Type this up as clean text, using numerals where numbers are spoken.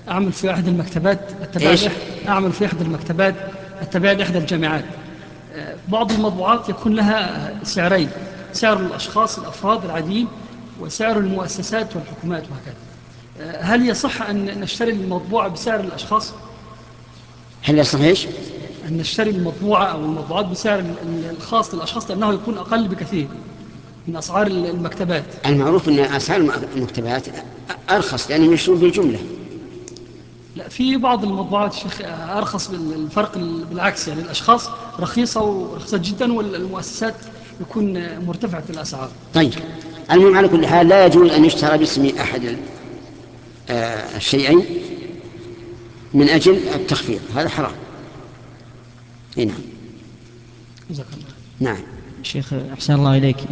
أعمل في أحد المكتبات أعمل في أحد المكتبات التابعة لإحدى الجامعات. بعض المطبوعات يكون لها سعرين: سعر الأشخاص الأفراد العاديين، وسعر المؤسسات والحكومات وهكذا. هل يصح أن نشتري المطبوعة بسعر الأشخاص؟ هل يصح إيش؟ أن نشتري المطبوعة أو المطبوعات بسعر الخاص للأشخاص، لأنه يكون أقل بكثير من أسعار المكتبات. المعروف أن أسعار المكتبات أرخص لأنهم يشترون بالجملة. لا، في بعض المطبوعات شيخ أرخص، بالفرق بالعكس، يعني الأشخاص رخيصة ورخيصة جدا، والمؤسسات يكون مرتفعة الأسعار. طيب، المهم على كل حال لا يجوز أن يشترى باسم أحد الشيئين من أجل التخفيض، هذا حرام. نعم. جزاك الله. نعم. شيخ أحسن الله إليك.